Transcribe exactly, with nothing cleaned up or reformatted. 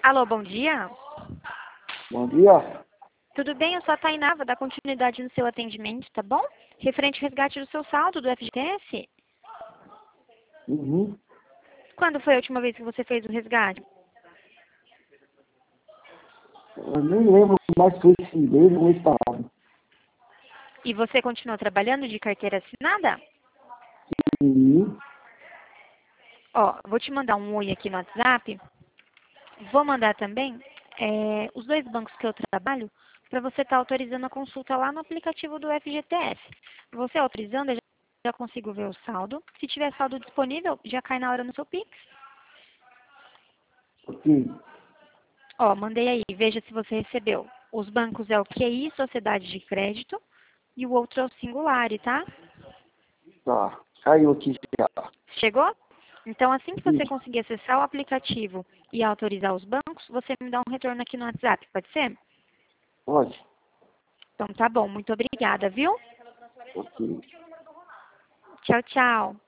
Alô, bom dia. Bom dia. Tudo bem? Eu sou a Tainá, vou dar continuidade no seu atendimento, tá bom? Referente ao resgate do seu saldo do F G T S. Uhum. Quando foi a última vez que você fez o resgate? Eu nem lembro mais foi esse mês ou mês passado. E você continua trabalhando de carteira assinada? Uhum. Ó, vou te mandar um oi aqui no WhatsApp. Vou mandar também é, os dois bancos que eu trabalho para você estar autorizando a consulta lá no aplicativo do F G T S. Você autorizando, eu já já consigo ver o saldo. Se tiver saldo disponível, já cai na hora no seu Pix. Ok. Ó, mandei aí, veja se você recebeu. Os bancos é o Q I, Sociedade de Crédito, e o outro é o Singulari, tá? Tá. Caiu aqui já. Chegou? Então, assim que você Isso. conseguir acessar o aplicativo e autorizar os bancos, você me dá um retorno aqui no WhatsApp, pode ser? Pode. Então, tá bom. Muito obrigada, viu? Ok. Tchau, tchau.